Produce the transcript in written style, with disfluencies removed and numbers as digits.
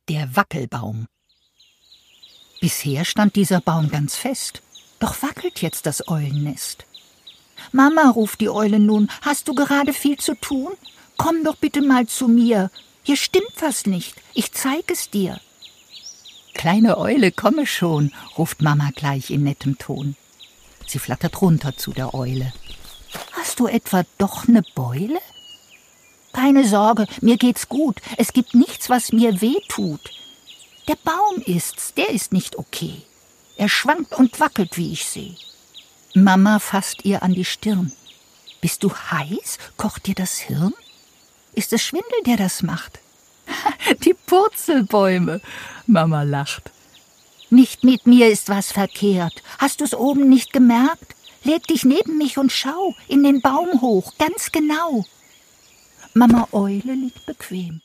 Der Wackelbaum. Bisher stand dieser Baum ganz fest, doch wackelt jetzt das Eulennest. »Mama«, ruft die Eule nun, »hast du gerade viel zu tun? Komm doch bitte mal zu mir. Hier stimmt was nicht. Ich zeig es dir.« »Kleine Eule, komme schon«, ruft Mama gleich in nettem Ton. Sie flattert runter zu der Eule. »Hast du etwa doch ne Beule?« »Keine Sorge, mir geht's gut. Es gibt nichts, was mir weh tut. Der Baum ist's, der ist nicht okay. Er schwankt und wackelt, wie ich seh.« Mama fasst ihr an die Stirn. »Bist du heiß? Kocht dir das Hirn? Ist es Schwindel, der das macht?« »Die Purzelbäume«, Mama lacht. »Nicht mit mir ist was verkehrt. Hast du's oben nicht gemerkt? Leg dich neben mich und schau in den Baum hoch, ganz genau.« Mama Eule liegt bequem.